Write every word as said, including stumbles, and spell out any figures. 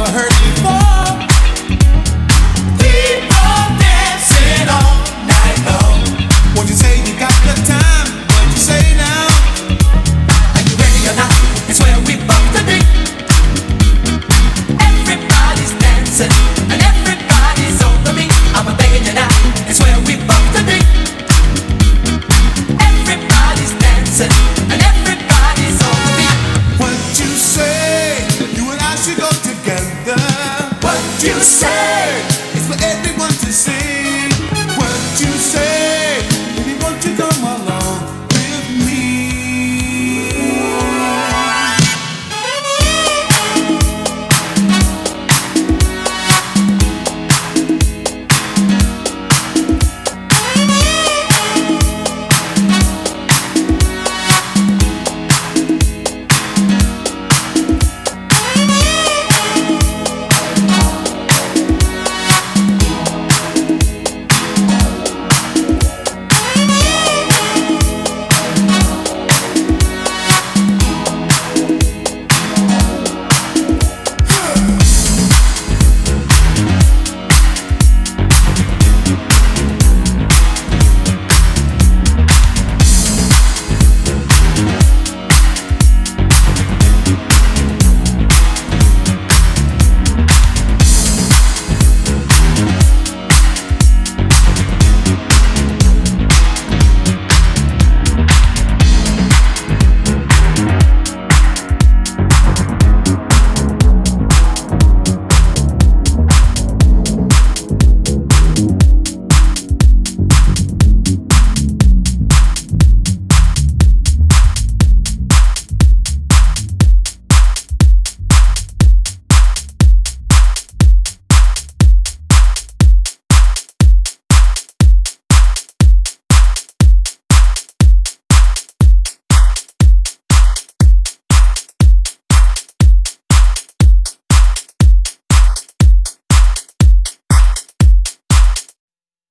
heard before. People dancing all night long. Won't you say you got the time? What you say now? Are you ready or not? It's where we both to be. Everybody's dancing and everybody's over me. I'm begging you now. It's where we both to be. Everybody's dancing and everybody's over me. What you say? You and I should go together. What you say?